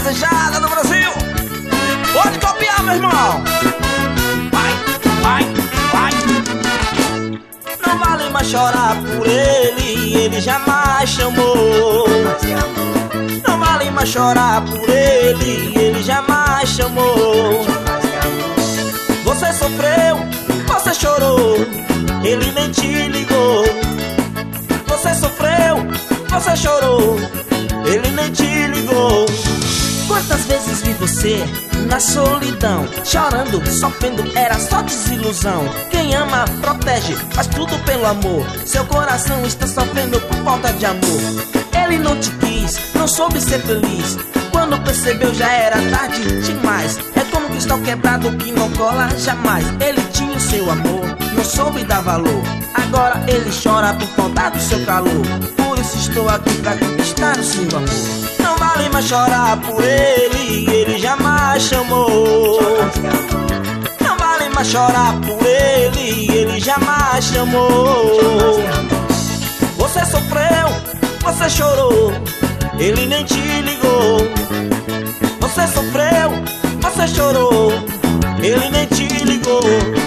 desejada do Brasil. Pode copiar, meu irmão. Vai, vai, vai. Não vale mais chorar por ele jamais chamou. Não vale mais chorar por ele jamais chamou. Você sofreu, você chorou, ele nem te ligou. Você sofreu, você chorou, ele nem te ligou. Quantas vezes vi você na solidão, chorando, sofrendo, era só desilusão. Quem ama, protege, faz tudo pelo amor. Seu coração está sofrendo por falta de amor. Ele não te quis, não soube ser feliz. Quando percebeu já era tarde demais. É como um cristal quebrado que não cola jamais. Ele tinha o seu amor, não soube dar valor. Agora ele chora por falta do seu calor. Por isso estou aqui pra conquistar o seu amor. Não vale mais chorar por ele jamais chamou. Não vale mais chorar por ele jamais chamou. Você sofreu, você chorou, ele nem te ligou. Você sofreu, você chorou, ele nem te ligou.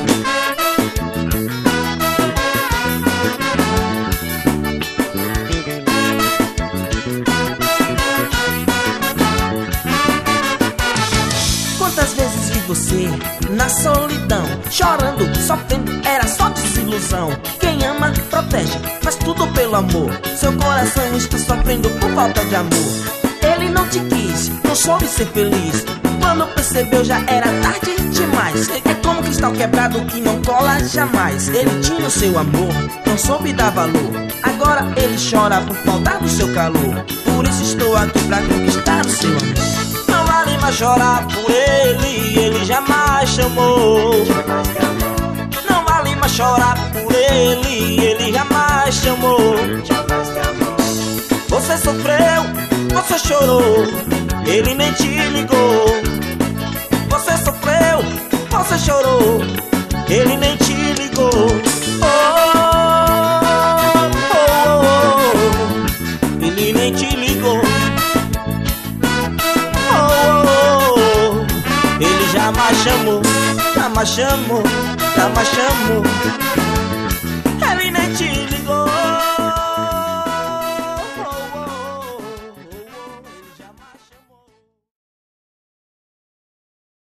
Quantas vezes vi você na solidão, chorando, sofrendo, era só desilusão. Quem ama, protege, faz tudo pelo amor. Seu coração está sofrendo por falta de amor. Ele não te quis, não soube ser feliz. Quando percebeu já era tarde demais. É como um cristal quebrado que não cola jamais. Ele tinha o seu amor, não soube dar valor. Agora ele chora por falta do seu calor. Por isso estou aqui pra conquistar o seu amor. Não vale mais chorar por ele jamais chamou. Não vale mais chorar por ele jamais chamou. Você sofreu, você chorou, ele nem te ligou. Você sofreu, você chorou, ele nem te ligou. Ele nem te ligou. Ele jamais chamou, jamais chamou, jamais chamou.